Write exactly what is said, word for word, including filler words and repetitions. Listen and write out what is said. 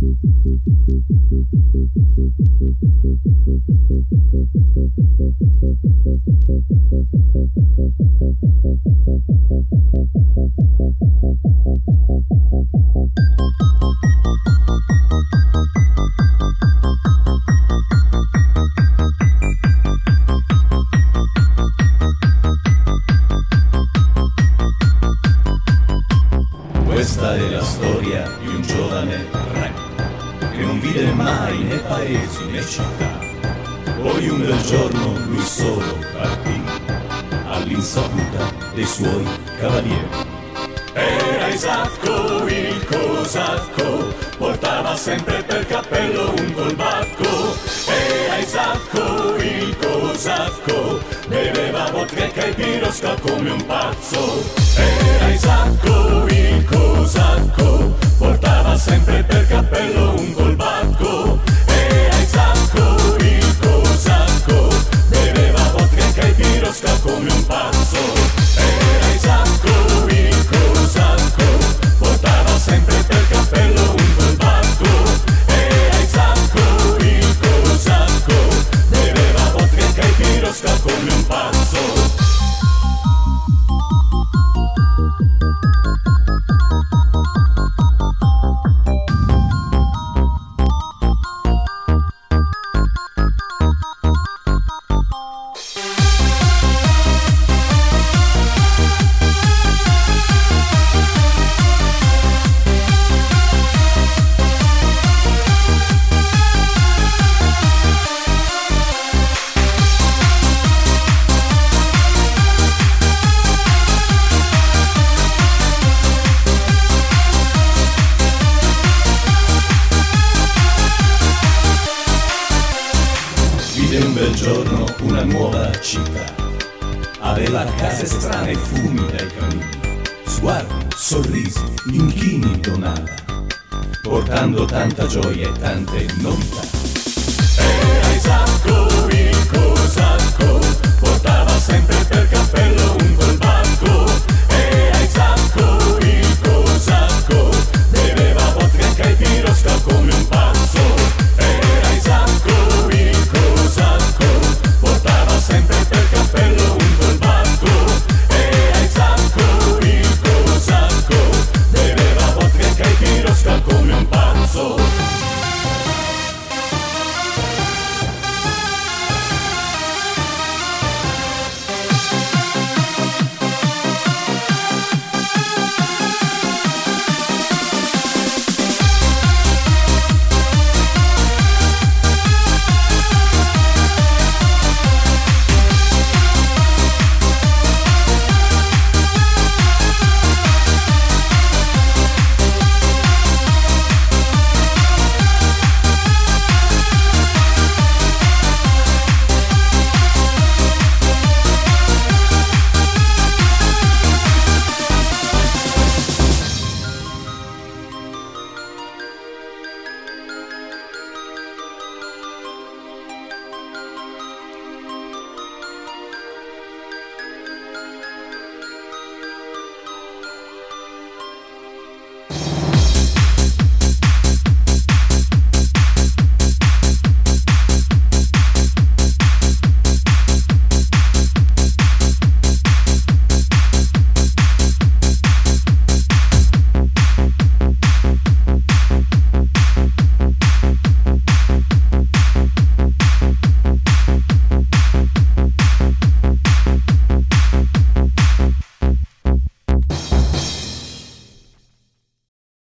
Questa è la storia di un giovane re che non vide mai né paesi né città. Poi un bel giorno lui solo partì all'insaputa dei suoi cavalieri. Era Isacco il cosacco, portava sempre per cappello un colbacco. Era Isacco il cosacco, beveva vodka e caipirosca come un pazzo. Era Isacco il cosacco, portava sempre per cappello un colbacco. Era Isacco il cosacco, beveva vodka e caipirosca come un pazzo. Era Isacco il cosacco, portava sempre per cappello un colbacco. Era Isacco il cosacco, beveva vodka e caipirosca come un pazzo. Un bel giorno una nuova città aveva case strane e fumi dai camini, sguardi, sorrisi, inchini donava, portando tanta gioia e tante novità. Era Isacco